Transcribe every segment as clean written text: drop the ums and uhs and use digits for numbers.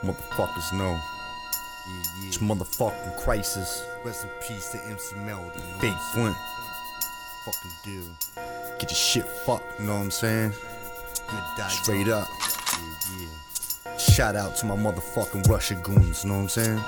Motherfuckers know. It's motherfucking crisis. Rest in peace to MC Melody. Fake Flint. Fucking deal. Get your shit fucked, you know what I'm saying? Straight up. Yeah. Shout out to my motherfucking Russia goons, you know what I'm saying?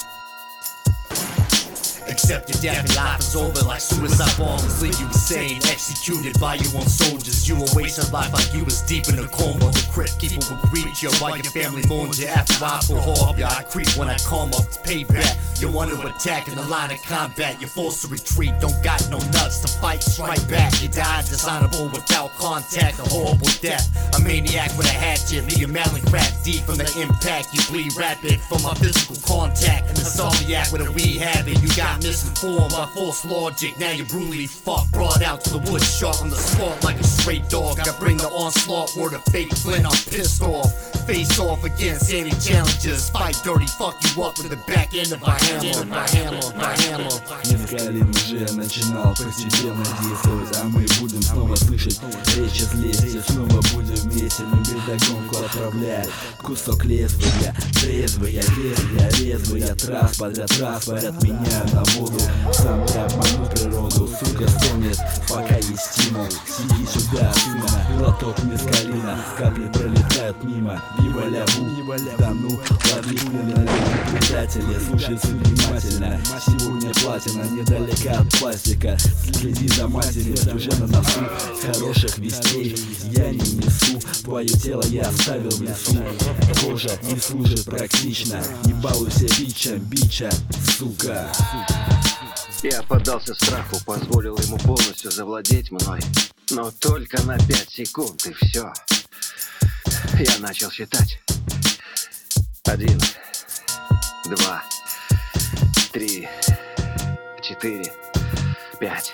Accept your death and life is over like suicide bombers leave you insane. Executed by your own soldiers. You will waste your life like you was deep in a coma. The crypt keeper will greet you while your family mourns you. After I pull hard, yeah, I creep when I come up to payback. You want to attack in the line of combat. You're forced to retreat, don't got no nuts to fight, strike back. You die dishonorable without contact, a horrible death. A maniac with a hatchet, leave your melon crack deep from the impact. You bleed rapid from a physical contact. An insomniac with a weed habit. You got misinformed by false logic. Now you're brutally fucked, brought out to the wood shot on the spot like a straight dog. I bring the onslaught, word of fake Flint, I'm pissed off. Face off against any challenges. Fight dirty, fuck you up with the back end of my hammer. Мескалин уже начинал по себе действовать, а мы будем снова слышать речи злести. Снова будем вместе, мы бедогонку отправляем. Кусок лезвия, трезвая, резвая, трас подряд меня на воду. Сам я обману природу, сука стонет, пока есть стимул. Сиди сюда, сына, глоток мескалина, капли пролетают мимо. Вива ляву, да ну, подлюбленные предатели, слушайте внимательно. Сегодня платина, недалека от пластика. Следи за матерью, уже на носу. Хороших вестей я не несу. Твое тело я оставил в лесу. Кожа не служит практично. Не балуйся бича, сука. Я поддался страху, позволил ему полностью завладеть мной. Но только на 5 секунд, и все. Я начал считать. 1, 2, 3, 4, 5.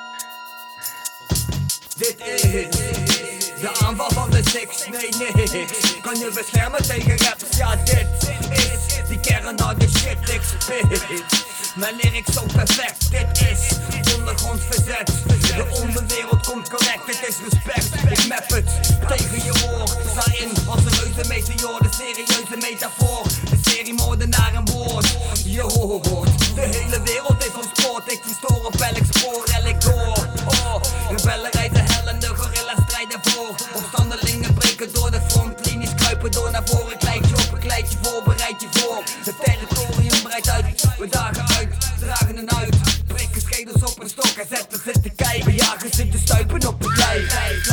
Dit is de aanval van de 699. Kan je beschermen tegen rappers? Ja, dit is die kern naar de shit ik spit. Mijn lyrics zo perfect, dit is ondergrond verzet. De onderwereld komt correct, dit is respect. Ik map het tegen je oor. Sta in als een reuze meteoor, de serieuze metafoor. De seriemoordenaar een woord. Je hoort, de hele wereld is ons sport. Ik verstoor op elk spoor, elk door. Oh, rebellen rijden hellende, gorilla's strijden voor. Opstandelingen breken door de frontlinies, kruipen door naar voren. Kleid je op, een kleidje voor, bereid je voor. Het territorium breidt uit, we dagen uit, dragen een uit. Breken schedels op een stok en zetten ze te kijken. Jagen ze de stuipen op het lijf.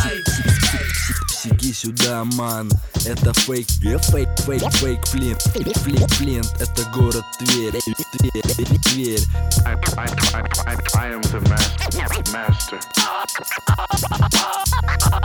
Сиди сюда, ман, это фейк Флинт, это город Тверь. I am the master.